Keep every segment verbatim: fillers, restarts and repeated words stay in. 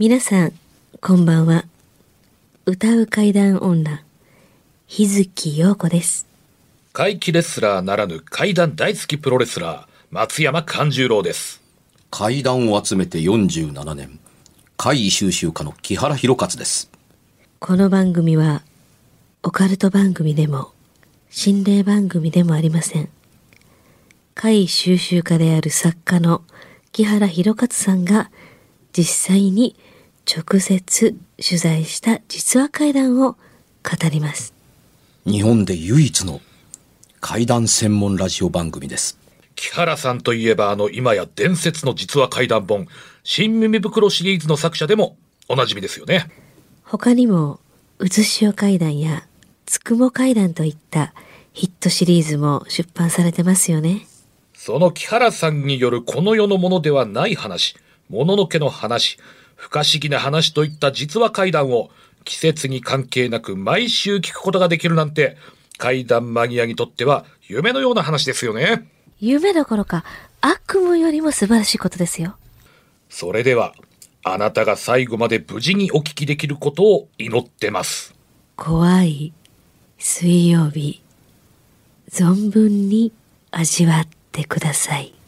皆さんこんばんは。歌う怪談女日月陽子です。 怪奇レスラーならぬ怪談大好きプロレスラー松山勘十郎です。 怪談を集めてよんじゅうななねん、怪異収集家の木原博勝です。 この番組はオカルト番組でも心霊番組でもありません。怪異収集家である作家の木原博勝さんが実際に直接取材した実話怪談を語ります。 日本で唯一の怪談専門ラジオ番組です。 木原さんといえばあの今や伝説の実話怪談本新耳袋シリーズの作者でもおなじみですよね。 他にもうずしお怪談やつくも怪談といったヒットシリーズも出版されてますよね。 その木原さんによるこの世のものではない話、もののけの話、不可思議な話といった実話怪談を季節に関係なく毎週聞くことができるなんて、怪談マニアにとっては夢のような話ですよね。 夢どころか悪夢よりも素晴らしいことですよ。 それではあなたが最後まで無事にお聞きできることを祈ってます。 怖い水曜日、存分に味わってください。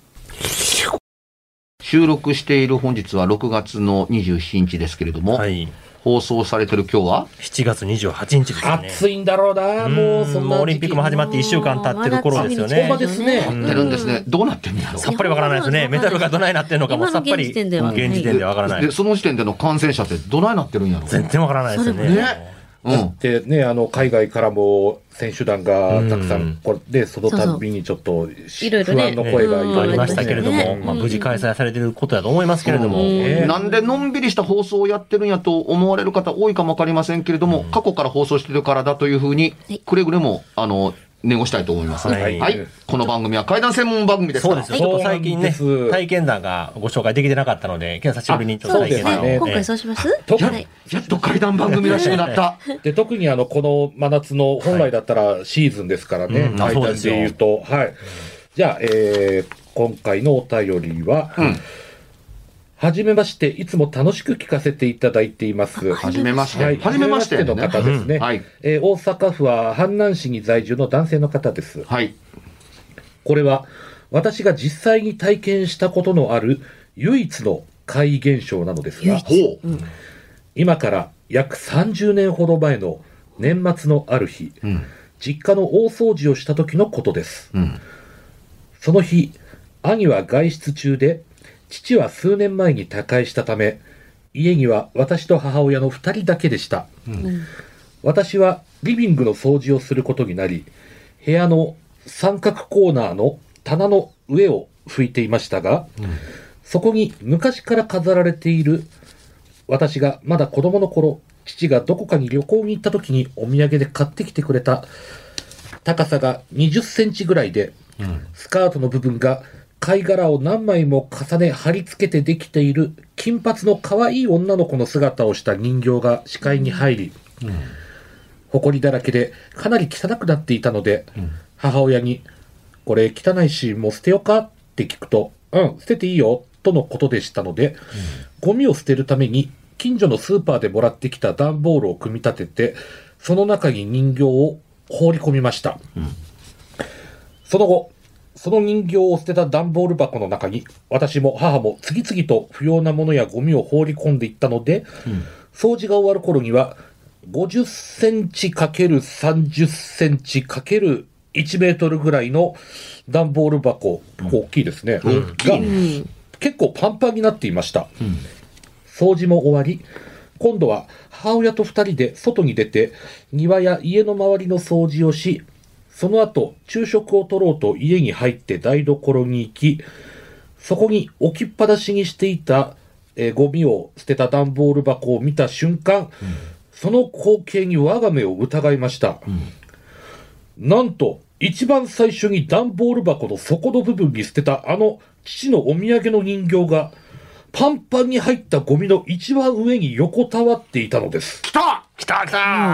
収録している本日はろくがつのにじゅうしちにちですけれども、はい、放送されてる今日はしちがつにじゅうはちにちですね。 暑いんだろうな。もうそんなオリンピックも始まっていっしゅうかん経ってる頃ですよね。 そうですね。 やってるんですね。どうなってんのやろ。 さっぱりわからないですね。メダルがどないなってんのかもさっぱり現時点でわからない。 でその時点での感染者ってどないなってるんやろ。 全然わからないですよね。 ね。 だってね、あの海外からも選手団がたくさんこれでそのたびにちょっと不安の声がありましたけれども、まあ無事開催されていることだと思いますけれども、 なんでのんびりした放送をやってるんやと思われる方多いかもわかりませんけれども、過去から放送してるからだというふうにくれぐれもあの念をしたいと思います。はい、はい、この番組は怪談専門番組ですから。 そうですよ。ちょっと最近ね、体験談がご紹介できてなかったので、今日久しぶりにちょっと体験談を、 ね、今回そうします。 や, やっと怪談番組らしくなった。 で特にあのこの真夏の本来だったらシーズンですからね。 はい、 怪談で言うと、はい。じゃあ、えー、今回のお便りは。うん、はじめまして、いつも楽しく聞かせていただいています。 はじめまして。 はい、はじめましての方ですね。 うん、はい、 えー、大阪府は阪南市に在住の男性の方です。 はい。 これは私が実際に体験したことのある唯一の怪異現象なのですが、 うん、 今から約さんじゅうねんほど前の年末のある日、うん、実家の大掃除をした時のことです。うん、その日、兄は外出中で、父は数年前に他界したため、家には私と母親のふたりだけでした。うん、私はリビングの掃除をすることになり、部屋の三角コーナーの棚の上を拭いていましたが、うん、そこに昔から飾られている、私がまだ子供の頃、父がどこかに旅行に行った時にお土産で買ってきてくれた、高さがにじゅっセンチぐらいで、うん、スカートの部分が貝殻を何枚も重ね貼り付けてできている金髪の可愛い女の子の姿をした人形が視界に入り、うん、埃だらけでかなり汚くなっていたので、うん、母親にこれ汚いしもう捨てようかって聞くと、うん捨てていいよとのことでしたので、うん、ゴミを捨てるために近所のスーパーでもらってきた段ボールを組み立ててその中に人形を放り込みました。うん、その後その人形を捨てた段ボール箱の中に私も母も次々と不要なものやゴミを放り込んでいったので、うん、掃除が終わる頃にはごじゅっセンチかけるさんじゅっセンチかけるいちメートルぐらいの段ボール箱、うん、大きいですね、うん、が、うん、結構パンパンになっていました。うん、掃除も終わり、今度は母親とふたりで外に出て庭や家の周りの掃除をし、その後、昼食を取ろうと家に入って台所に行き、そこに置きっぱなしにしていた、えー、ゴミを捨てた段ボール箱を見た瞬間、うん、その光景に我が目を疑いました。うん、なんと、一番最初に段ボール箱の底の部分に捨てたあの父のお土産の人形が、パンパンに入ったゴミの一番上に横たわっていたのです。 来た来た来た、 来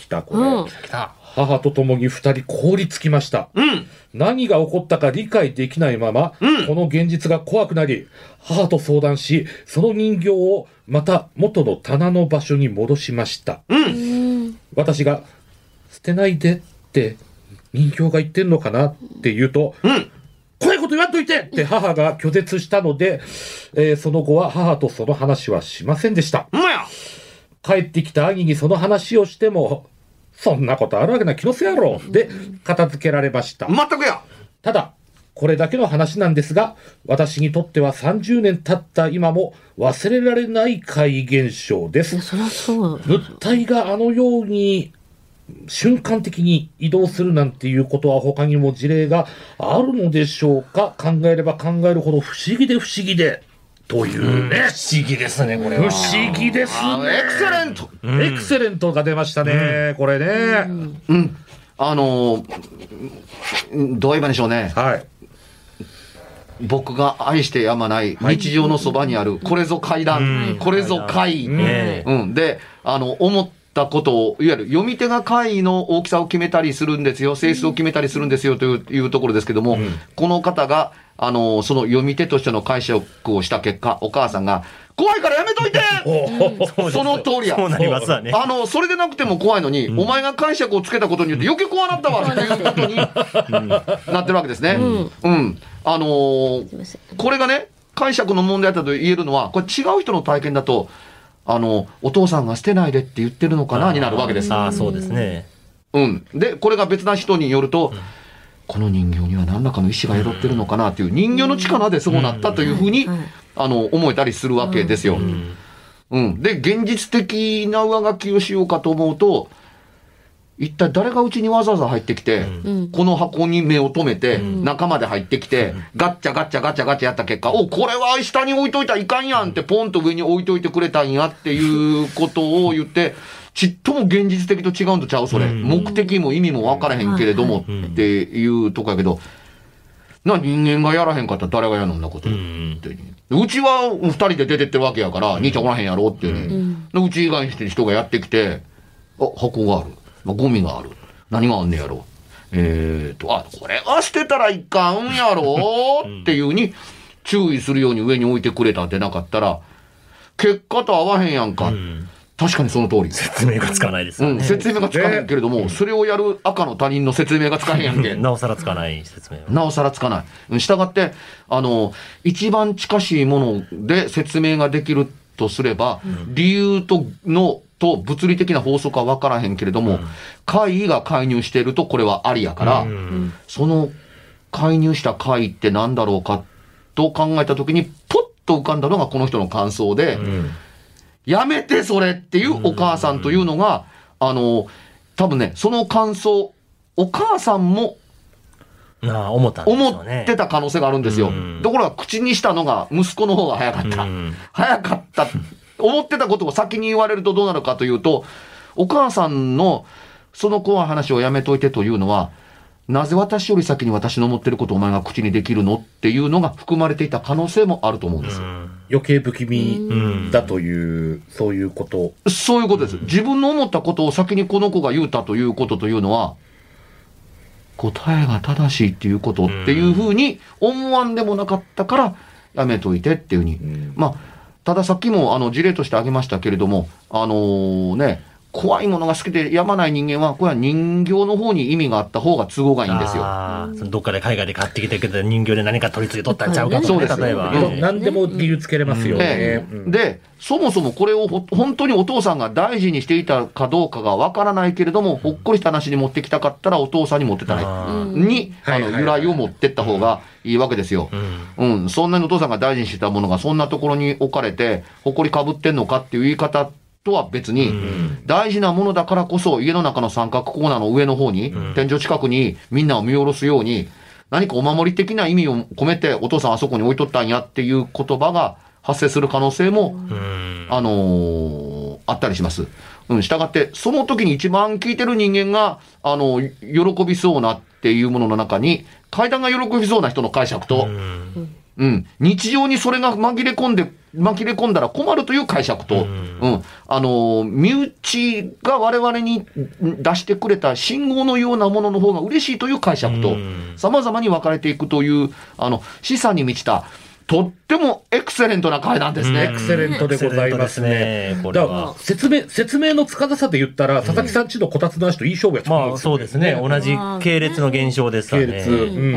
た、これ。 うん来た。 母と共に二人凍りつきました。 うん。 何が起こったか理解できないまま、 うんこの現実が怖くなり、母と相談し、その人形をまた元の棚の場所に戻しました。 うん。 私が、捨てないでって人形が言ってんのかなって言うと、 うん。 怖いこと言わんといてって母が拒絶したので、えーその後は母とその話はしませんでした。 うまや。 帰ってきた兄にその話をしても、そんなことあるわけない気のせやろで片付けられました。 全くや。 ただ、これだけの話なんですが、私にとってはさんじゅうねん経った今も忘れられない怪現象ですいや。そりゃそう。 物体があのように瞬間的に移動するなんていうことは他にも事例があるのでしょうか。考えれば考えるほど不思議で不思議でというね。 不思議ですね、これ不は。 思議ですあね。 エクセレント。 エクセレントが出ましたね、これね。 うん。あのー、どう言えばいいんでしょうね。 はい。 僕が愛してやまない日常のそばにある、これぞ怪談、これぞ怪。 ええうん。で、あの、思ったことを、いわゆる読み手が怪の大きさを決めたりするんですよ、性質を決めたりするんですよといういうところですけども、この方が、あの、その読み手としての解釈をした結果、お母さんが、怖いからやめといてその通りや。 そうなりますわね。 あの、それでなくても怖いのに、お前が解釈をつけたことによって余計怖なったわっていうことになってるわけですね。うん。あのーすいません。 これがね、解釈の問題だと言えるのは、これ違う人の体験だと、あの、お父さんが捨てないでって言ってるのかなになるわけです。 ああ、そうですね。 うん。で、これが別な人によると、この人形には何らかの意志が宿ってるのかなっていう、人形の力でそうなったというふうに、 はいあの、思えたりするわけですよ。うん。で、現実的な上書きをしようかと思うと、一体誰がうちにわざわざ入ってきて、 うんこの箱に目を留めて、中まで入ってきて、ガッチャガッチャガチャガチャやった結果、お、これは下に置いといたらいかんやんって、ポンと上に置いといてくれたんやっていうことを言って、ちっとも現実的と違うんとちゃう、それ。 うん目的も意味も分からへんけれども、 うんっていうとこやけど、な、人間がやらへんかったら誰がやるんなことうっん。 て。うちは二人で出てってるわけやから、兄ちゃんおらへんやろっていうね。でうち以外にして人がやってきて、あ、箱がある。まあゴミがある。何があんねやろ。えーと、あ、これは捨てたらいかんやろっていうに注意するように上に置いてくれたってなかったら、結果と合わへんやんか。 うん確かにその通り。 説明がつかないですうん、 よね。 説明がつかへんけれども、それをやる赤の他人の説明がつかへんやんけ。 なおさらつかない説明は。 なおさらつかない。うんしたがって、あの、一番近しいもので説明ができるとすれば、理由との、と物理的な法則は分からへんけれども、怪異が介入しているとこれはありやから、 うんその介入した怪異って何だろうかと考えたときに、ポッと浮かんだのがこの人の感想で、 うんやめてそれっていうお母さんというのが、あの、多分ね、その感想、お母さんもああ、思ったんでし思ょうね。 ってた可能性があるんですよ。 うんところが口にしたのが息子の方が早かった。 うん早かった。思ってたことを先に言われるとどうなるかというと、お母さんのその怖い話をやめといてというのは、なぜ私より先に私の思ってることをお前が口にできるのっていうのが含まれていた可能性もあると思うんですよ。 余計不気味だという、そういうこと。 そういうことです。自分の思ったことを先にこの子が言うたということというのは、答えが正しいっていうことっていうふうに思わんでもなかったからやめといてっていうふうに。まあ、たださっきもあの事例として挙げましたけれども、あのーね、怖いものが好きでやまない人間は、これは人形の方に意味があった方が都合がいいんですよ。 ああ、そのどっかで海外で買ってきてくれた人形で何か取り付けとったんちゃうかとかね、 そうです例えば。 うん何でも理由つけれますよえね。うんえで、そもそもこれをほ本当にお父さんが大事にしていたかどうかがわからないけれども、ほっこりした話に持ってきたかったらお父さんに持ってたね。 あに、あの、 はいはいはい由来を持ってった方がいいわけですよ。うん、そんなにお父さんが大事にしてたものがそんなところに置かれて、ほこりかぶってんのかっていう言い方とは別に、大事なものだからこそ家の中の三角コーナーの上の方に、天井近くにみんなを見下ろすように、何かお守り的な意味を込めてお父さんあそこに置いとったんやっていう言葉が発生する可能性も、 うんあのーあったりします。うん、したがって、その時に一番聞いてる人間が、あの、喜びそうなっていうものの中に、階段が喜びそうな人の解釈と、 うん、日常にそれが紛れ込んで、紛れ込んだら困るという解釈と、うん、うん、あの、身内が我々に出してくれた信号のようなものの方が嬉しいという解釈と、様々に分かれていくという、あの、示唆に満ちた、とってもエクセレントな回なんですね。 エクセレントでございますね。だから説明、説明のつかなさで言ったら、佐々木さんちのこたつの話といい勝負やったんですよね。 まあそうですね。同じ系列の現象ですからね。系列。 うん。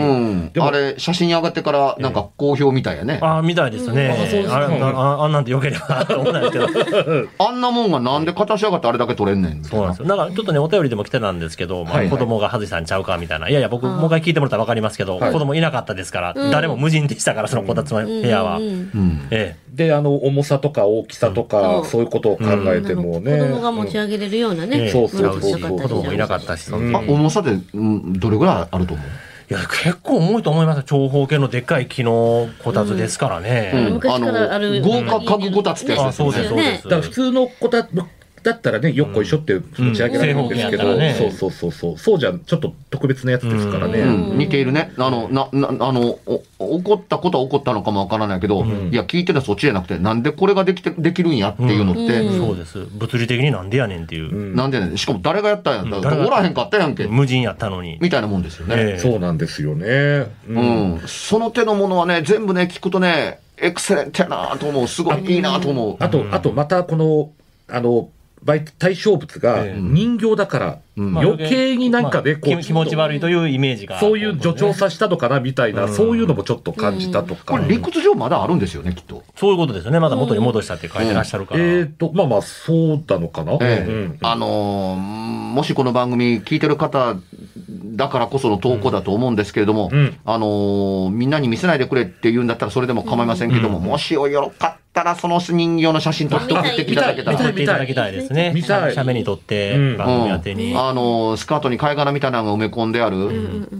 あれ、写真に上がってから、なんか好評みたいやね。 ああ、みたいですね。あれ、あんなんでよければと思うんですけど。 あんなもんがなんで形上がってあれだけ取れんねん。 そうなんですよ。だからちょっとね、お便りでも来てたんですけど、まあ子供が外したんちゃうかみたいな。いやいや、僕、もう一回聞いてもらったらわかりますけど、子供いなかったですから、誰も無人でしたから、そのこたつの部屋は。 うんええ、であの重さとか大きさとか、うん、そういうことを考えてもね、 うん、子供が持ち上げれるようなね、うん、 そうそうそうそう子供もいなかったし、 うん、あ重さで、うん、どれぐらいあると思う？ いや結構重いと思います。長方形のでっかい木のこたつですからね、 うんうん、昔からある豪華家具こたつってやつですね。 そうですそうです。 だから普通のこたつだったらね、よっこいしょって持ち上げられるんですけど、うんうんね、そうそうそうそう、そうじゃちょっと特別なやつですからね。 うんうん、似ているね。あの、な、な、あの、怒ったことは怒ったのかもわからないけど、うん、いや、聞いてたらそっちじゃなくて、なんでこれができて、できるんやっていうのって。 うんうん、そうです。物理的になんでやねんっていう。 うん、なんでやねん。しかも誰がやったんやったら、うん、おらへんかったやんけ。 無人やったのに。 みたいなもんですよね。 えー、そうなんですよね。 うん。うん、その手のものはね、全部ね、聞くとね、エクセレントやなと思う。すごいいいなと思う。 あと、あと、またこの、あの、対象物が人形だから、うん、余計になんかね、 こう、気持ち悪いというイメージが。 そういう助長させたのかなみたいな、うん、そういうのもちょっと感じたとか。 これ理屈上まだあるんですよね、きっと。 そういうことですよね。まだ元に戻したって書いてらっしゃるから。 うん、えっと、まあまあ、そうなのかな。 ええうん、あのー、もしこの番組聞いてる方だからこその投稿だと思うんですけれども、うん、あのー、みんなに見せないでくれって言うんだったらそれでも構いませんけども、うん、もしおよかったらその人形の写真撮って送っていただけたら。 見ていただきたいですね。 見たい。 写メに撮って番組宛てに。 うん、あのー、スカートに貝殻みたいなのが埋め込んである、うん、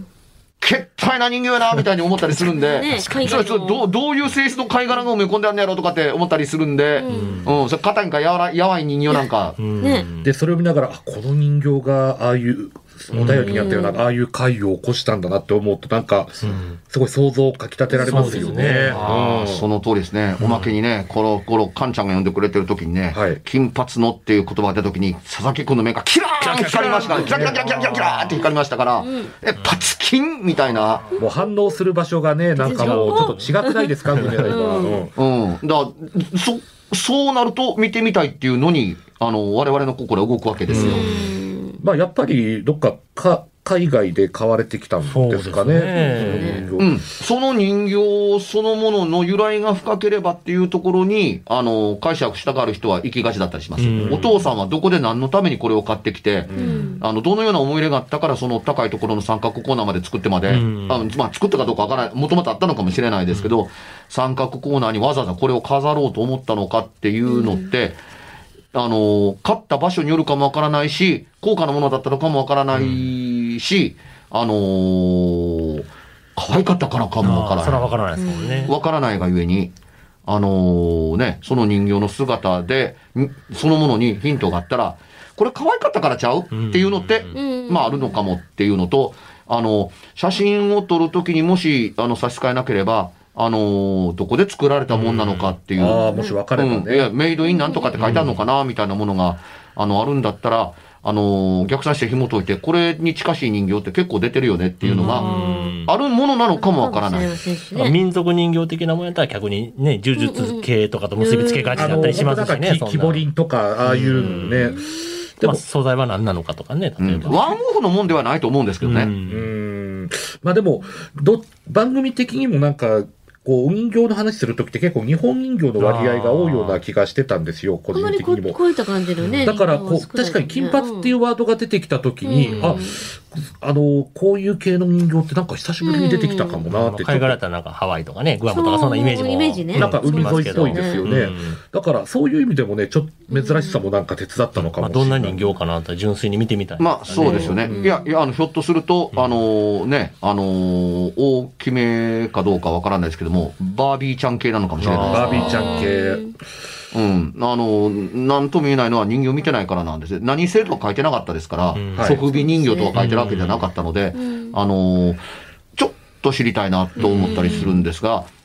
けったいな人形やなみたいに思ったりするんで、ね、そそど, どういう性質の貝殻が埋め込んであるんやろうとかって思ったりするんで、うんうん、それ硬いんかやわらやわい人形なんか、 ね、でそれを見ながらあこの人形がああいうお便りにあったような、うん、ああいう回を起こしたんだなって思うとなんか、うん、すごい想像をかき立てられますよね。 そ, ねあ、うん、その通りですね。おまけにね、この頃カンちゃんが呼んでくれてる時にね、はい、金髪のっていう言葉が出た時に佐々木君の目がキラーン光りましたから、キラキラキラキラキラキラーって光りましたから、うん、えパツキンみたいな、 もう反応する場所がねなんかもうちょっと違くないですかみたいな今、 うんうん、だそそうなると見てみたいっていうのにあの我々の心動くわけですよ。 まあやっぱりどっかか海外で買われてきたんですかね。 うん、その人形そのものの由来が深ければっていうところにあの解釈したがる人は行きがちだったりします。お父さんはどこで何のためにこれを買ってきて、あのどのような思い入れがあったからその高いところの三角コーナーまで作ってまで、あまあ、作ったかどうかわからない、もともとあったのかもしれないですけど、三角コーナーにわざわざこれを飾ろうと思ったのかっていうのって、あの買った場所によるかもわからないし、高価なものだったのかもわからないし、うん、あのー、可愛かったからかもわからない。 それはわからないですもんね。 わからないがゆえに、あのー、ね、その人形の姿で、そのものにヒントがあったら、これ可愛かったからちゃうっていうのって、うん、まああるのかもっていうのと、あの、写真を撮るときにもし、あの、差し支えなければ、あのー、どこで作られたもんなのかっていう。うん、 ああ、もし分かればね、 うん。いや、メイドインなんとかって書いてあるのかな、うん、みたいなものが、あの、あるんだったら、あのー、逆算して紐解いて、これに近しい人形って結構出てるよねっていうのが、あるものなのかもわからない。 うん、民族人形的なものやったら逆にね、呪術系とかと結びつけがちだったりしますしね。 木彫りとか、ああいうのね。 でも、まあ、素材は何なのかとかね、例えば。 うん、ワンオフのもんではないと思うんですけどね。うん。 うんまあでも、ど、番組的にもなんか、こう、人形の話するときって結構日本人形の割合が多いような気がしてたんですよ、個人的にも。 あまりこういった感じのね。 だからこう、確かに金髪っていうワードが出てきたときに、うん、あ、あの、こういう系の人形ってなんか久しぶりに出てきたかもなって。 海外だったらなんかハワイとかね、グアムとかそんなイメージも。 イメージね。 なんか海沿いっぽいですよね。うん、だからそういう意味でもね、ちょっと珍しさもなんか手伝ったのかもしれない。まあ、 どんな人形かなと純粋に見てみたい、ね。 まあそうですよね。うん、いや、いや、あの、ひょっとすると、あのー、ね、あのー、大きめかどうかわからないですけども、バービーちゃん系なのかもしれないです。 バービーちゃん系。 うん。あの、なんとも言えないのは人形見てないからなんです。何せるとは書いてなかったですから、うん、即備人形とは書いてるわけじゃなかったので、うん、あの、ちょっと知りたいなと思ったりするんですが、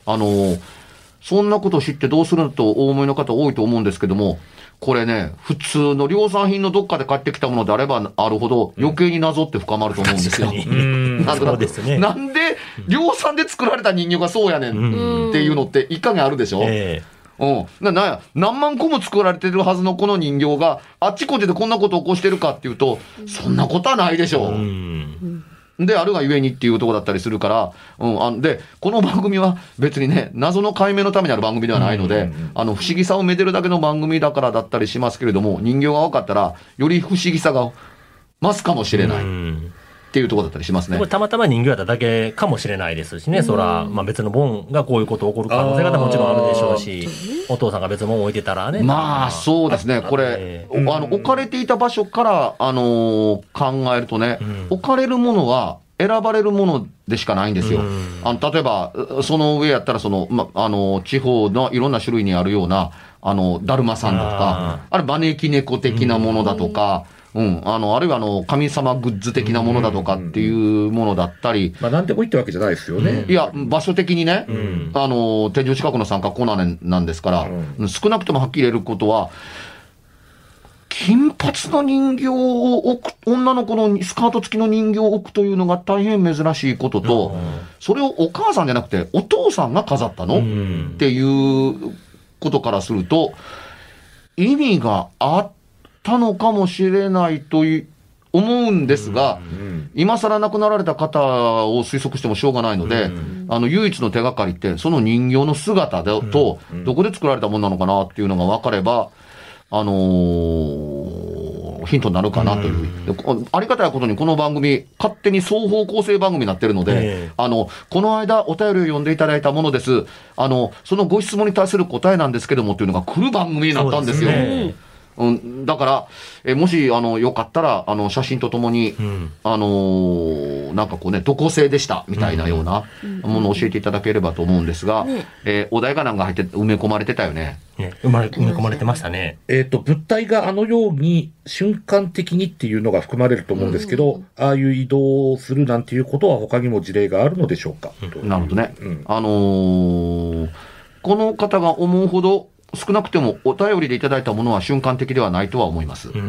あの、そんなことを知ってどうするのとお思いの方多いと思うんですけども、これね、普通の量産品のどっかで買ってきたものであればあるほど余計に謎って深まると思うんですよ。なんそうですね。 なんで量産で作られた人形がそうやねんっていうのって一影あるでしょ。えー、うん。な、なんや、何万個も作られてるはずのこの人形があっちこっちでこんなことを起こしてるかっていうと、そんなことはないでしょう。うんで、あるがゆえにっていうところだったりするから、うん、あで、この番組は別にね、謎の解明のためにある番組ではないので、あの、不思議さをめでるだけの番組だからだったりしますけれども、人形が分かったら、より不思議さが増すかもしれない。っていうところだったりしますね。 これたまたま人形やっただけかもしれないですしね、そら、まあ別の盆がこういうこと起こる可能性がもちろんあるでしょうし、お父さんが別の盆置いてたらね。 まあそうですね、これ、あの、置かれていた場所から、あのー、考えるとね、うん、置かれるものは、選ばれるものでしかないんですよ。あの例えば、その上やったら、その、ま、あの、地方のいろんな種類にあるような、あの、だるまさんだとか、あれ、招き猫的なものだとか、うん、あの、あるいはあの、神様グッズ的なものだとかっていうものだったり。 まあ、なんでもいいってわけじゃないですよね。 いや、場所的にね、あの、天井近くの三角コーナーなんですから、少なくともはっきり言えることは、金髪の人形を置く、女の子のスカート付きの人形を置くというのが大変珍しいことと、それをお母さんじゃなくてお父さんが飾ったのっていうことからすると、意味があったのかもしれないと思うんですが、今更亡くなられた方を推測してもしょうがないので、あの、唯一の手がかりって、その人形の姿でと、どこで作られたものなのかなっていうのが分かれば、あのー、ヒントになるかなという。うん、ありがたいことにこの番組、勝手に双方向性番組になってるので、えー、あの、この間お便りを読んでいただいたものです。あの、そのご質問に対する答えなんですけどもっていうのが来る番組になったんですよ。うん、だから、えもし、あの、よかったら、あの、写真とともに、うん、あのー、なんかこうね、どこ製でした、みたいなようなものを教えていただければと思うんですが、うん、えー、お題がなんか入って、埋め込まれてたよね。 ね、埋まれ、埋め込まれてましたね。 えっと、物体があのように、瞬間的にっていうのが含まれると思うんですけど、うん、ああいう移動をするなんていうことは他にも事例があるのでしょうか。 うん、なるほどね。うん、あのー、この方が思うほど、少なくてもお便りでいただいたものは瞬間的ではないとは思います。うん、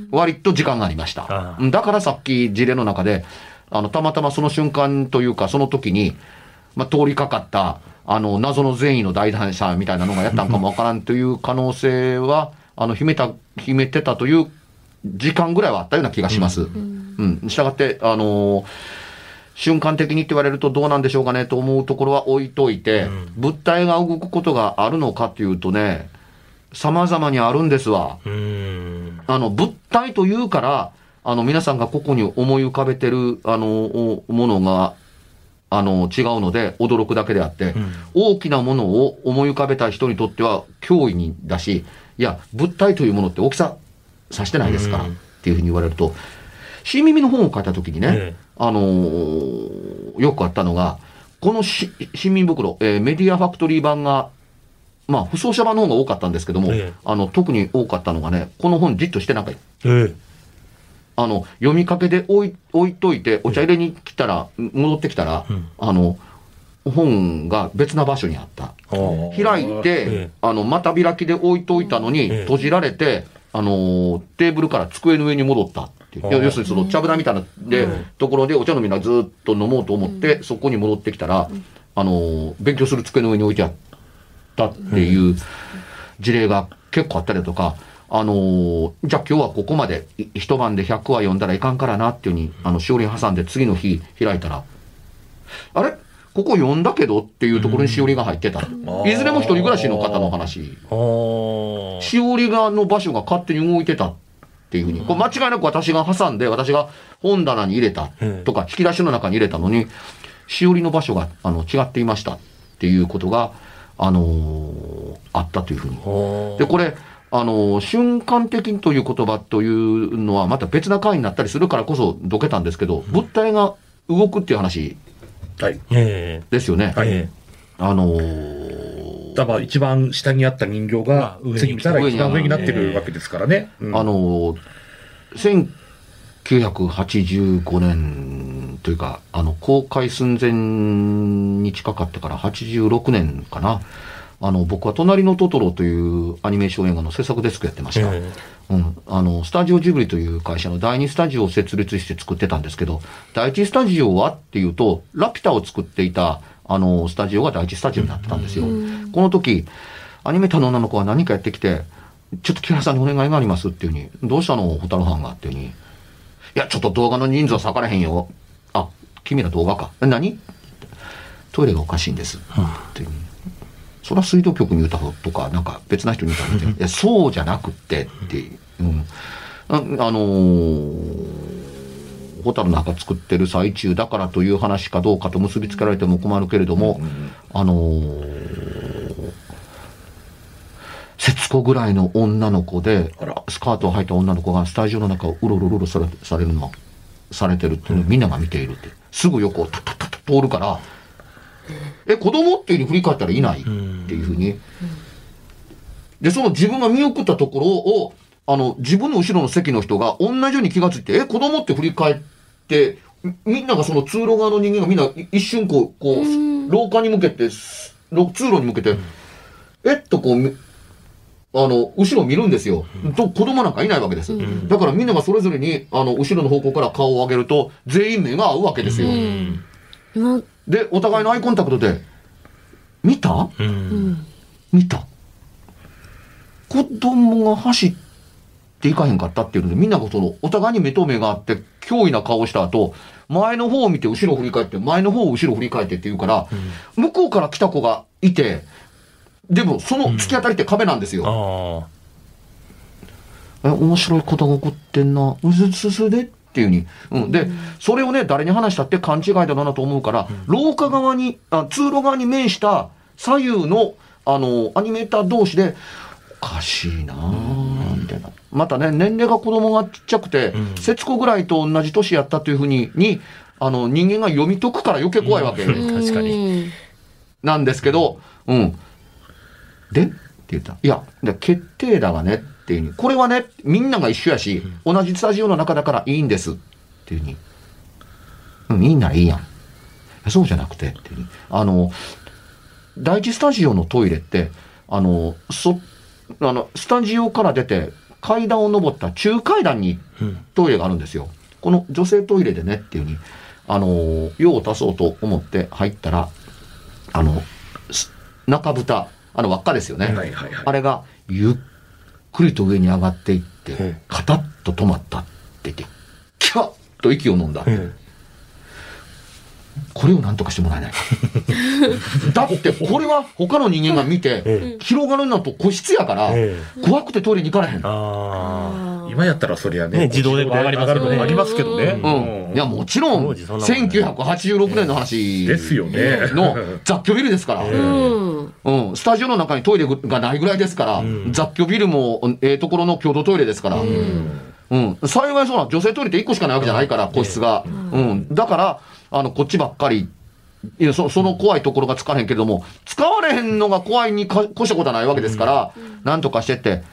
割と時間がありました。だからさっき事例の中で、あの、たまたまその瞬間というかその時に、まあ、通りかかった、あの、謎の善意の第三者みたいなのがやったんかもわからんという可能性は、あの、秘めた、秘めてたという時間ぐらいはあったような気がします。うん。うん。したがって、あのー、瞬間的にって言われるとどうなんでしょうかねと思うところは置いといて、うん、物体が動くことがあるのかっていうとね、様々にあるんですわ。うーん、あの、物体というから、あの、皆さんがここに思い浮かべてる、あの、ものが、あの、違うので驚くだけであって、うん、大きなものを思い浮かべた人にとっては脅威にだし、いや、物体というものって大きさ指してないですから、っていうふうに言われると、新耳の本を書いたときにね、ええ、あのー、よくあったのが、このし新耳袋、えー、メディアファクトリー版が、まあ、不走者版の方が多かったんですけども、ええ、あの、特に多かったのがね、この本じっとしてなかった。ええ、あの、読みかけで置い、置いといて、お茶入れに来たら、戻ってきたら、うん、あの、本が別な場所にあった。開いて、ええ、あの、また開きで置いといたのに、閉じられて、あの、テーブルから机の上に戻った。要するにその茶ぶらみたいなで、うん、ところでお茶飲みがずっと飲もうと思って、うん、そこに戻ってきたら、うん、あの勉強する机の上に置いてあったっていう事例が結構あったりだとか、あのじゃあ今日はここまで一晩でひゃくわ読んだらいかんからなっていうふうにあのしおり挟んで次の日開いたら、あれここ読んだけどっていうところにしおりが入ってた、うん、いずれも一人暮らしの方の話、しおりがの場所が勝手に動いてたっていうふうに、これ間違いなく私が挟んで、私が本棚に入れたとか、引き出しの中に入れたのに、しおりの場所があの違っていましたっていうことが、あのー、あったというふうに。で、これ、あのー、瞬間的にという言葉というのはまた別な回になったりするからこそどけたんですけど、物体が動くっていう話ですよね。はい、あのー、 だから一番下にあった人形が次見たら一番上になってるわけですからね。 うん、あのせんきゅうひゃくはちじゅうごねんというか、あの、公開寸前に近かったからはちじゅうろくねんかな。あの、僕は隣のトトロというアニメーション映画の制作デスクやってました。 えうん。あの、スタジオジブリという会社のだいにスタジオを設立して作ってたんですけど、だいいちスタジオはっていうと、ラピュタを作っていた、あの、スタジオがだいいちスタジオになってたんですよ。この時、アニメーターの女の子が何かやってきて、ちょっと木原さんにお願いがありますっていうに、どうしたのホタルファンがっていうに、いや、ちょっと動画の人数は割かれへんよ。あ、君ら動画か。え、何？トイレがおかしいんです。っていうに。それは水道局に歌うとか、なんか別な人に歌うって、いや、そうじゃなくってっていう。うん、あ、あのー、ホタルの墓作ってる最中だからという話かどうかと結びつけられても困るけれども、あのー、節子ぐらいの女の子で、スカートを履いた女の子がスタジオの中をうろうろうろされ、されるの、されてるっていうのをみんなが見ているって。すぐ横をタッタッタッタッ通るから、え、子供っていうふうに振り返ったらいないっていうふうに。で、その自分が見送ったところを、あの、自分の後ろの席の人が同じように気がついて、え、子供って振り返って、みんながその通路側の人間がみんな一瞬こう、こう、廊下に向けて、通路に向けて、えっとこう、あの、後ろ見るんですよ。と、子供なんかいないわけです。だからみんながそれぞれに、あの、後ろの方向から顔を上げると、全員目が合うわけですよ。で、お互いのアイコンタクトで、見た？うん、見た。子供が走っていかへんかったっていうので、みんながその、お互いに目と目があって、脅威な顔をした後、前の方を見て後ろを振り返って、前の方を後ろを振り返ってって言うから、うん、向こうから来た子がいて、でもその突き当たりって壁なんですよ。うん、え、面白いことが起こってんな。うすすすでっていうに。うん。で、それをね、誰に話したって勘違いだなと思うから、うん、廊下側にあ、通路側に面した左右の、あの、アニメーター同士で、おかしいなぁ、みたいな。またね、年齢が子供がちっちゃくて、うん、節子ぐらいと同じ年やったというふうに、に、あの、人間が読み解くから余計怖いわけ。 うん、確かに。 なんですけど、うん。でって言った。いや、決定だがねっていうに。これはね、みんなが一緒やし、うん、同じスタジオの中だからいいんですっていうに。うん、いいんならいいやん。そうじゃなくてっていうに。あの、第一スタジオのトイレって、あの、そ、あの、スタジオから出て階段を登った中階段にトイレがあるんですよ。うん、この女性トイレでねっていうに、あの、用を足そうと思って入ったら、あの、中蓋、あの輪っかですよね、はいはいはい、あれがゆっくりと上に上がっていって、うん、カタッと止まったって言ってキャッと息を飲んだ、うん、これを何とかしてもらえないかだってこれは他の人間が見て、うん、広がるのと個室やから、うん、怖くてトイレに行かれへん、 あ今やったらそりゃ ね, ね自動で上がりますけどね、 ありますけどね、 うんうん、いやもちろんせんきゅうひゃくはちじゅうろくねんの話ですよねの雑居ビルですから、うんうん、スタジオの中にトイレがないぐらいですから、うん、雑居ビルもええところの共同トイレですから、うんうん、幸いそうな女性トイレっていっこしかないわけじゃないから個室が、うんうん、だからあのこっちばっかりいや そ, その怖いところがつかへんけれども使われへんのが怖いに越したことはないわけですから、うん、なんとかしてって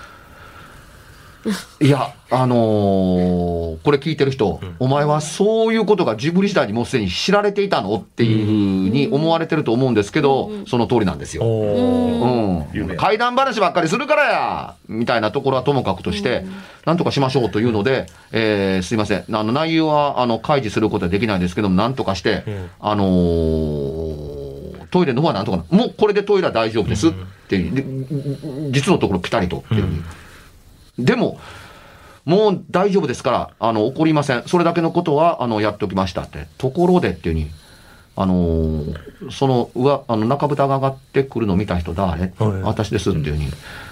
いやあのー、これ聞いてる人、うん、お前はそういうことがジブリ時代にもうすでに知られていたのっていうふうに思われてると思うんですけど、うん、その通りなんですよ、うんうん、怪談話ばっかりするからやみたいなところはともかくとして、うん、なんとかしましょうというので、えー、すいませんあの内容はあの開示することはできないんですけどもなんとかして、うん、あのー、トイレの方はなんとかもうこれでトイレは大丈夫ですっていう、うん、実のところピタリとっていう、うんでも、もう大丈夫ですから、あの、怒りません。それだけのことは、あの、やっておきましたって。ところでっていうに、あのー、その、上、あの、中蓋が上がってくるのを見た人誰、はい、私ですっていうに、うん、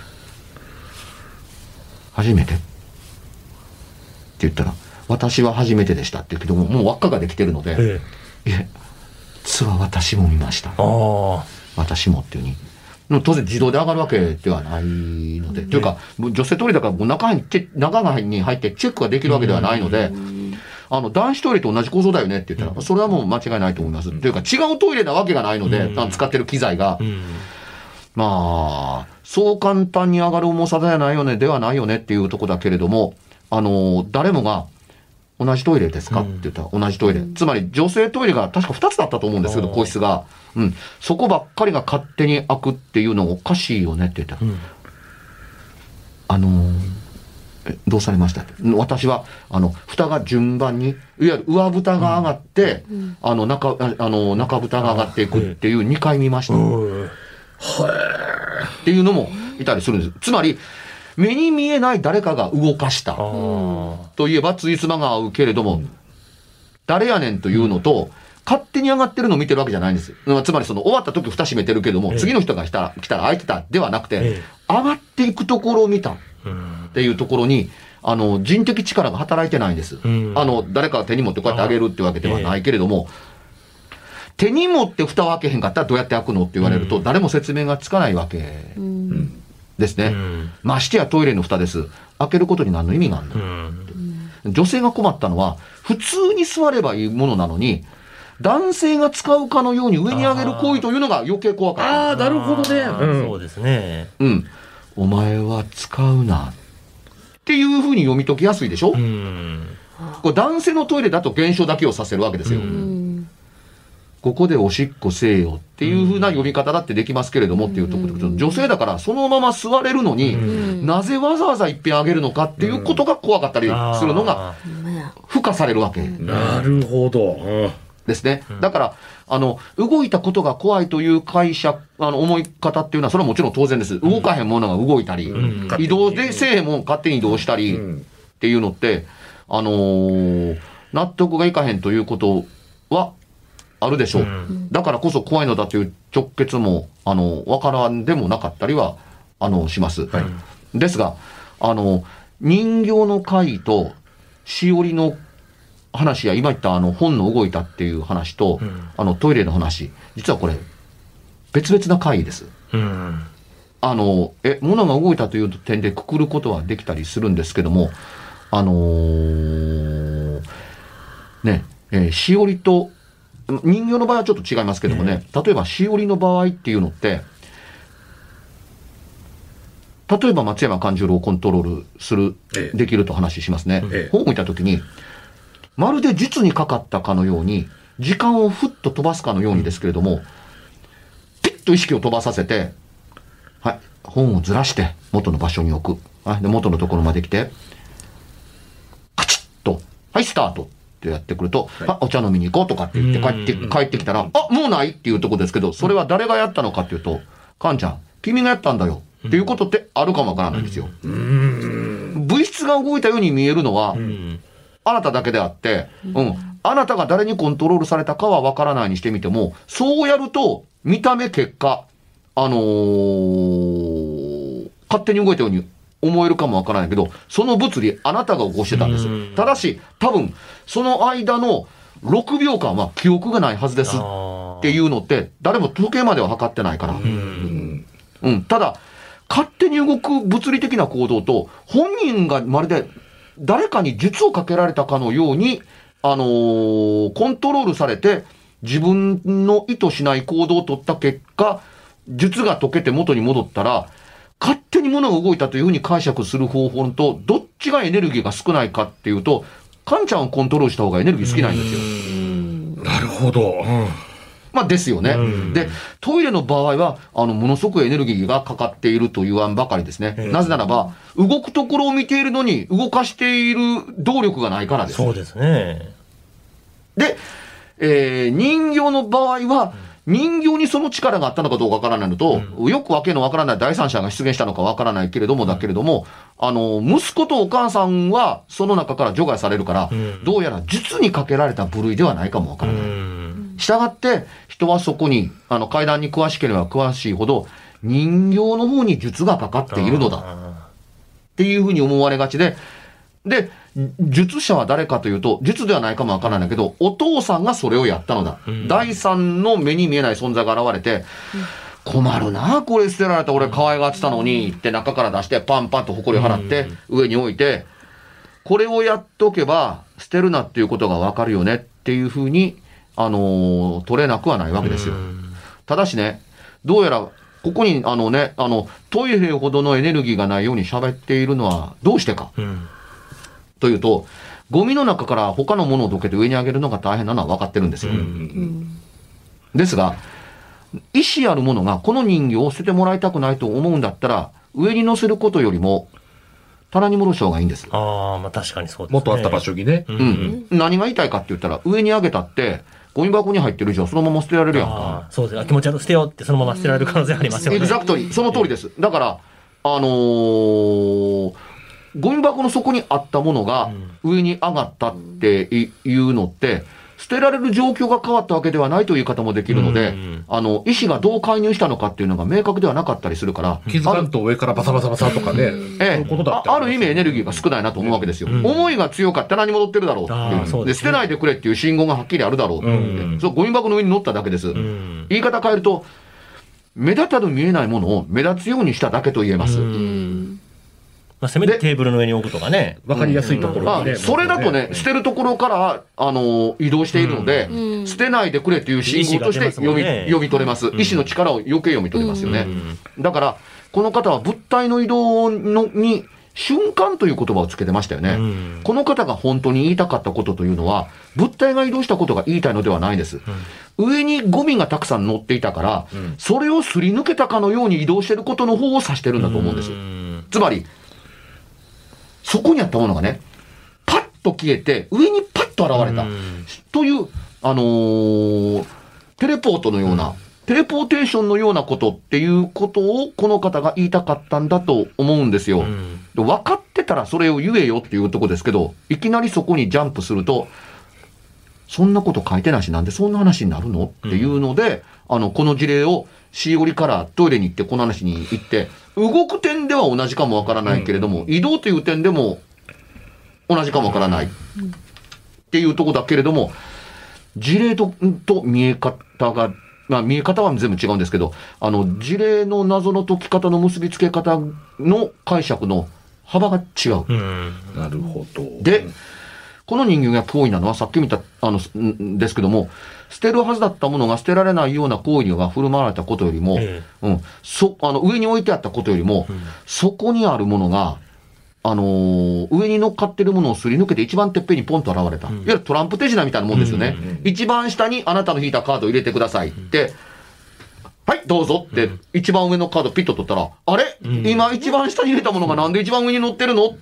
初めてって言ったら、私は初めてでしたって言うけども、もう輪っかができてるので、ええ、いえ、実は私も見ました。あ私もっていうに。当然自動で上がるわけではないので、うん、というか女性トイレだからもう中に中に入ってチェックができるわけではないので、うん、あの男子トイレと同じ構造だよねって言ったら、うん、それはもう間違いないと思います、うん、というか違うトイレなわけがないので、うん、使ってる機材が、うん、まあそう簡単に上がる重さではないよねではないよねっていうところだけれどもあの誰もが同じトイレですかって言ったら同じトイレ。つまり女性トイレが確かふたつだったと思うんですけど、個室が。うん。そこばっかりが勝手に開くっていうのがおかしいよねって言ったら。うん、あのー、え、どうされましたって。私は、あの、蓋が順番に、いわゆる上蓋が上がって、うん、あの、中、あの、中蓋が上がっていくっていうにかい見ました。っていうのもいたりするんです。つまり、目に見えない誰かが動かした。といえば、ついつまが合うけれども、誰やねんというのと、勝手に上がってるのを見てるわけじゃないんです。つまり、その終わった時蓋閉めてるけども、ええ、次の人が来たら、来たら開いてたではなくて、ええ、上がっていくところを見たっていうところに、あの、人的力が働いてないんです。あの、誰かが手に持ってこうやって上げるってわけではないけれども、え、手に持って蓋を開けへんかったらどうやって開くのって言われると、誰も説明がつかないわけ。うんですね、うん、ましてやトイレの蓋です。開けることに何の意味があるの、うん、女性が困ったのは普通に座ればいいものなのに男性が使うかのように上に上げる行為というのが余計怖かった。 ああ、なるほどね、 うん、そうですね、 うん、お前は使うなっていうふうに読み解きやすいでしょ、うん、これ男性のトイレだと現象だけをさせるわけですよ、うん、ここでおしっこせえよっていう風な呼び方だってできますけれどもっていうところで、女性だからそのまま座れるのに、なぜわざわざ一遍上げるのかっていうことが怖かったりするのが付加されるわけ。 なるほど。 ですね。だから、あの、動いたことが怖いという解釈、あの、思い方っていうのは、それはもちろん当然です。動かへんものが動いたり、移動でせえへんもん勝手に移動したりっていうのって、あのー、納得がいかへんということは、あるでしょう、うん、だからこそ怖いのだという直結もあの分からんでもなかったりはあのします、はい、ですがあの人形の回としおりの話や今言ったあの本の動いたっていう話と、うん、あのトイレの話実はこれ別々な回です、うん、あのえ物が動いたという点でくくることはできたりするんですけどもあのー、ねえー、しおりと人形の場合はちょっと違いますけどもね、例えばしおりの場合っていうのって例えば松山勘十郎をコントロールする、ええ、できると話しますね、ええ、本を見たときにまるで術にかかったかのように時間をふっと飛ばすかのようにですけれどもピッと意識を飛ばさせてはい本をずらして元の場所に置く、はい、で元のところまで来てカチッとはいスタートってやってくると、はい、あお茶飲みに行こうとかって言って帰って帰ってきたらあもうないっていうところですけどそれは誰がやったのかっていうとカンちゃん君がやったんだよっていうことってあるかもわからないんですよ。物質が動いたように見えるのはあなただけであって、うん、あなたが誰にコントロールされたかはわからないにしてみてもそうやると見た目結果あのー、勝手に動いたように思えるかもわからないけどその物理あなたが起こしてたんです。ただし多分その間のろくびょうかんは記憶がないはずですっていうのって誰も時計までは測ってないから、うんうん、ただ勝手に動く物理的な行動と本人がまるで誰かに術をかけられたかのように、あのー、コントロールされて自分の意図しない行動を取った結果術が解けて元に戻ったら勝手に物が動いたというふうに解釈する方法とどっちがエネルギーが少ないかっていうとカンちゃんをコントロールした方がエネルギー少ないんですよ。 なるほど、うんまあですよね。で、トイレの場合は、あの、ものすごくエネルギーがかかっていると言わんばかりですね。なぜならば、動くところを見ているのに、動かしている動力がないからです。 そうですね。 で、えー、人形の場合は、人形にその力があったのかどうかわからないのと、うん、よくわけのわからない第三者が出現したのかわからないけれども、だけれども、あの、息子とお母さんは、その中から除外されるから、うん、どうやら術にかけられた部類ではないかもわからない。うんしたがって、人はそこに、あの、階段に詳しければ詳しいほど、人形の方に術がかかっているのだ。っていうふうに思われがちで、で、術者は誰かというと、術ではないかもわからないけど、お父さんがそれをやったのだ。うん、第三の目に見えない存在が現れて、うん、困るな、これ捨てられた俺可愛がってたのに、って中から出して、パンパンと埃を払って、上に置いて、これをやっとけば、捨てるなっていうことがわかるよねっていうふうに、あのー、取れなくはないわけですよ。ただしね、どうやら、ここに、あのね、あの、トイレほどのエネルギーがないように喋っているのは、どうしてか。うん、というと、 ゴミの中から他のものをどけて上に上げるのが大変なのは分かってるんですよ。ですが、意思あるものがこの人形を捨ててもらいたくないと思うんだったら、上に乗せることよりも、棚に戻した方がいいんです。 ああ、まあ確かにそうですね。 元あった場所にね。 うん。何が言いたいかって言ったら、上に上げたって、ゴミ箱に入ってる以上、そのまま捨てられるやんか。 そうですね。気持ち悪い、捨てようってそのまま捨てられる可能性ありますよね。 エグザクトリー、その通りです。だから、あのー、ゴミ箱の底にあったものが上に上がったっていうのって、捨てられる状況が変わったわけではないという言い方もできるので、うんうん、あの、医師がどう介入したのかっていうのが明確ではなかったりするから。 気づかんと上からバサバサバサとかね。 ええ、あ, ある意味エネルギーが少ないなと思うわけですよ。うん、思いが強かったら何戻ってるだろうっていう。で、捨てないでくれっていう信号がはっきりあるだろうっていう。うん、そう、ゴミ箱の上に乗っただけです。うん、言い方変えると、目立たぬ見えないものを目立つようにしただけと言えます。うんまあ、せめてテーブルの上に置くとかね。 わかりやすいところにね、 うん、それだとね、捨てるところから、あの、移動しているので、うん、捨てないでくれという信号として読み、ね、読み取れます。うん、意思の力を余計読み取れますよね。うん、だから、この方は物体の移動のに、瞬間という言葉をつけてましたよね。うん、この方が本当に言いたかったことというのは、物体が移動したことが言いたいのではないです。うん、上にゴミがたくさん乗っていたから、うん、それをすり抜けたかのように移動していることの方を指してるんだと思うんです。うん、つまり、そこにあったものがね、パッと消えて、上にパッと現れた。という、あのー、テレポートのような、うん、テレポーテーションのようなことっていうことを、この方が言いたかったんだと思うんですよ。うん、分かってたらそれを言えよっていうとこですけど、いきなりそこにジャンプすると、そんなこと書いてないし、なんでそんな話になるのっていうので、うん、あの、この事例を、しおりからトイレに行って、この話に行って、動く点では同じかもわからないけれども、うん、移動という点でも同じかもわからないっていうところだけれども、事例と、と見え方が、まあ見え方は全部違うんですけど、あの、事例の謎の解き方の結びつけ方の解釈の幅が違う。 うん、なるほど。 で、この人間が脅威なのはさっき見た、あの、んですけども、捨てるはずだったものが捨てられないような行為が振る舞われたことよりも、ええ、うん、そ、あの、上に置いてあったことよりも、うん、そこにあるものが、あのー、上に乗っかってるものをすり抜けて一番てっぺんにポンと現れた。うん、いわゆるトランプ手品みたいなもんですよね。うんうんうん、一番下にあなたの引いたカードを入れてくださいって、うん、はい、どうぞって、うん、一番上のカードピッと取ったら、あれ、うん、今一番下に入れたものがなんで一番上に乗ってるの、うん、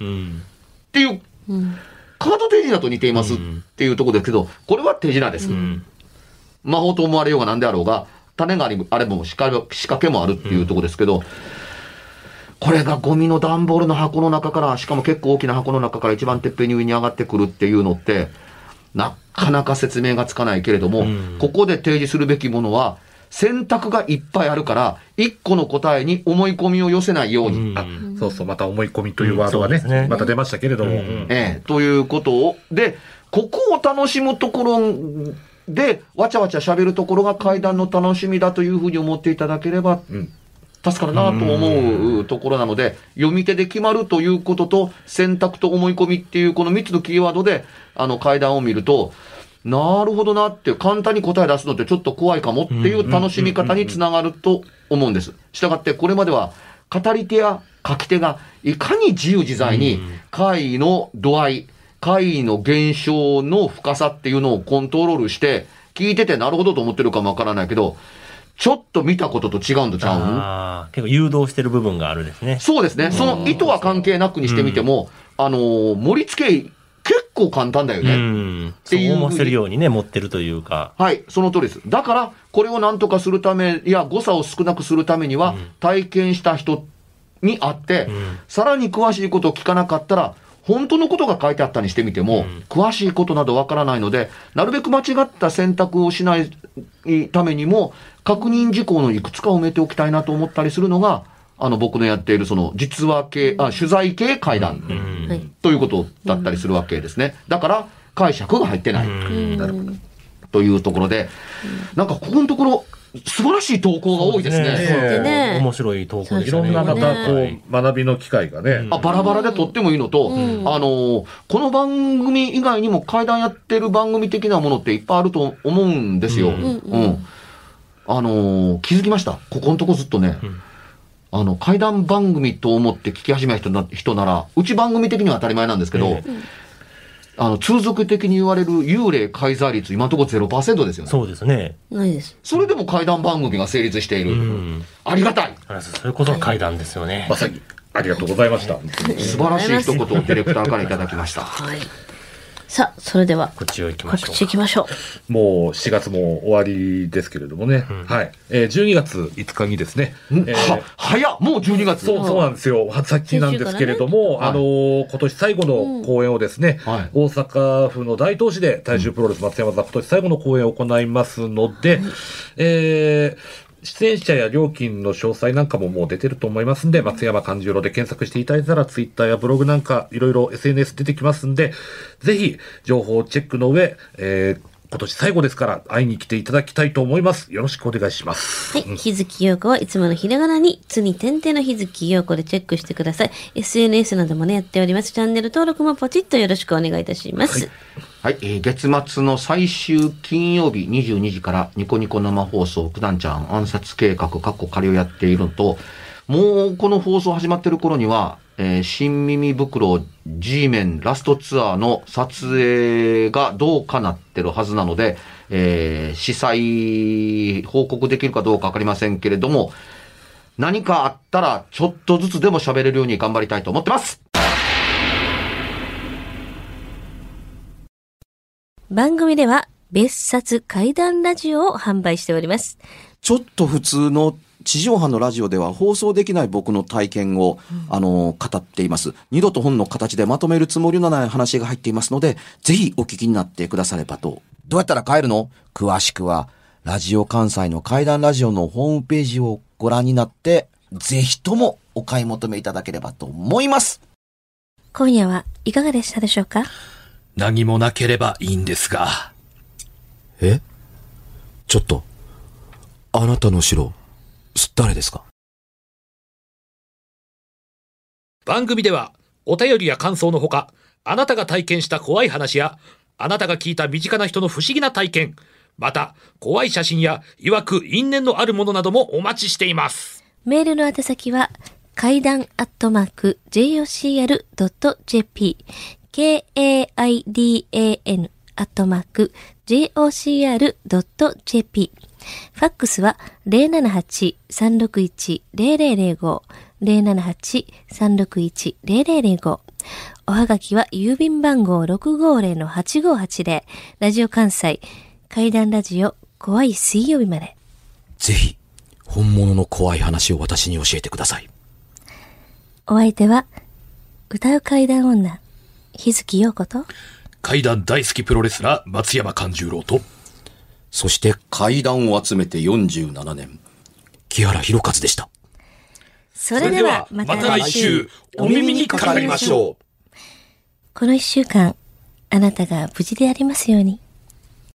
っていう、うん、カード手品と似ていますっていうところですけど、これは手品です。うん、魔法と思われようが何であろうが、種があれば仕掛けもあるっていうところですけど、うん、これがゴミの段ボールの箱の中から、しかも結構大きな箱の中から一番てっぺんに上に上がってくるっていうのって、なかなか説明がつかないけれども、うん、ここで提示するべきものは、選択がいっぱいあるから、一個の答えに思い込みを寄せないように。 うん、あ、そうそう、また思い込みというワードがね、うんねまた出ましたけれども。うん、 ええ、ということを、で、ここを楽しむところで、わちゃわちゃ喋るところが階段の楽しみだというふうに思っていただければ、うん助かるなと思うところなので、読み手で決まるということと、選択と思い込みっていうこのみっつのキーワードで、あの階段を見ると、なるほどなって、簡単に答え出すのってちょっと怖いかもっていう楽しみ方につながると思うんです。したがって、これまでは、語り手や書き手がいかに自由自在に、怪異の度合い、怪異の現象の深さっていうのをコントロールして、聞いててなるほどと思ってるかもわからないけど、ちょっと見たことと違うんとちゃうあ結構誘導してる部分があるですね。 そうですね。その意図は関係なくにしてみても、あのー、盛り付け結構簡単だよね。 うんっていう。そう思わせるようにね、持ってるというか。 はい、その通りです。だから、これを何とかするため、いや、誤差を少なくするためには、うん、体験した人に会って、うん、さらに詳しいことを聞かなかったら、本当のことが書いてあったにしてみても、うん、詳しいことなどわからないので、なるべく間違った選択をしないためにも、確認事項のいくつかを埋めておきたいなと思ったりするのが、あの僕のやっているその実話系、あ、取材系怪談、うん、ということだったりするわけですね。だから解釈が入ってない。うん、というところで、なんかここのところ、素晴らしい投稿が多いですね。そうですね。面白い投稿でしたね。 いろんなまたこう学びの機会がね。 あ、バラバラでとってもいいのと、うん、あの、この番組以外にも怪談やってる番組的なものっていっぱいあると思うんですよ。うん。うん、あの、気づきました。ここのとこずっとね、うん、あの、怪談番組と思って聞き始めた人な、人なら、うち番組的には当たり前なんですけど、うんあの、通俗的に言われる幽霊介在率、今のところ ゼロパーセント ですよね。 そうですね。 ないです。 それでも怪談番組が成立している。 うん、 ありがたい。 それこそ怪談ですよね。 まさに、ありがとうございました。 素晴らしい一言をディレクターからいただきました。 はい。さあ、それでは、 告知を行きましょう。 告知行きましょう。もうしがつも終わりですけれどもね。うん、はい。えー、じゅうにがついつかにですね。 えー、は、早っもうじゅうにがつそう、そうなんですよ。さっきなんですけれども、ね、あのー、今年最後の公演をですね、うんはい、大阪府の大東市で大衆プロレス松山座今年最後の公演を行いますので、うん、えー、出演者や料金の詳細なんかももう出てると思いますんで、松山勘十郎で検索していただいたら、ツイッターやブログなんか、いろいろ エスエヌエス 出てきますんで、ぜひ、情報チェックの上、えー、今年最後ですから、会いに来ていただきたいと思います。よろしくお願いします。 はい。日月陽子はいつものひらがなに、つに点々の日月陽子でチェックしてください。エスエヌエス などもね、やっております。チャンネル登録もポチッとよろしくお願いいたします。 はいはい、えー、月末の最終金曜日にじゅうにじからニコニコ生放送九段ちゃん暗殺計画過去仮をやっているのと、もうこの放送始まってる頃には、えー、新耳袋 G メンラストツアーの撮影がどうかなってるはずなので、えー、司祭報告できるかどうかわかりませんけれども、何かあったらちょっとずつでも喋れるように頑張りたいと思ってます。 番組では別冊怪談ラジオを販売しております。 ちょっと普通の地上波のラジオでは放送できない僕の体験を、うん、あの語っています。二度と本の形でまとめるつもりのない話が入っていますので、ぜひお聞きになってくださればと。どうやったら帰るの？詳しくはラジオ関西の怪談ラジオのホームページをご覧になって、ぜひともお買い求めいただければと思います。 今夜はいかがでしたでしょうか？ 何もなければいいんですが。え？ちょっと、あなたの城、誰ですか？ 番組では、お便りや感想のほか、あなたが体験した怖い話や、あなたが聞いた身近な人の不思議な体験、また、怖い写真や、曰く因縁のあるものなどもお待ちしています。 メールの宛先は、怪談アットマーク ジェイオーシーアールドットジェーピーケーエーアイディーエーエヌ アットマーク ジェイオーシーアールドットジェーピー。ファックスは ゼロななはち さんろくいち ゼロゼロゼロご ゼロななはち さんろくいち ゼロゼロゼロご。おはがきは郵便番号 ろくごゼロのはちごはちゼロ ラジオ関西怪談ラジオ怖い水曜日まで。 ぜひ本物の怖い話を私に教えてください。 お相手は歌う怪談女日月陽子と怪談大好きプロレスラー松山勘十郎と、 そして怪談を集めてよんじゅうななねん木原博一でした。 それではまた来週お耳にかかりましょう。 この一週間あなたが無事でありますように。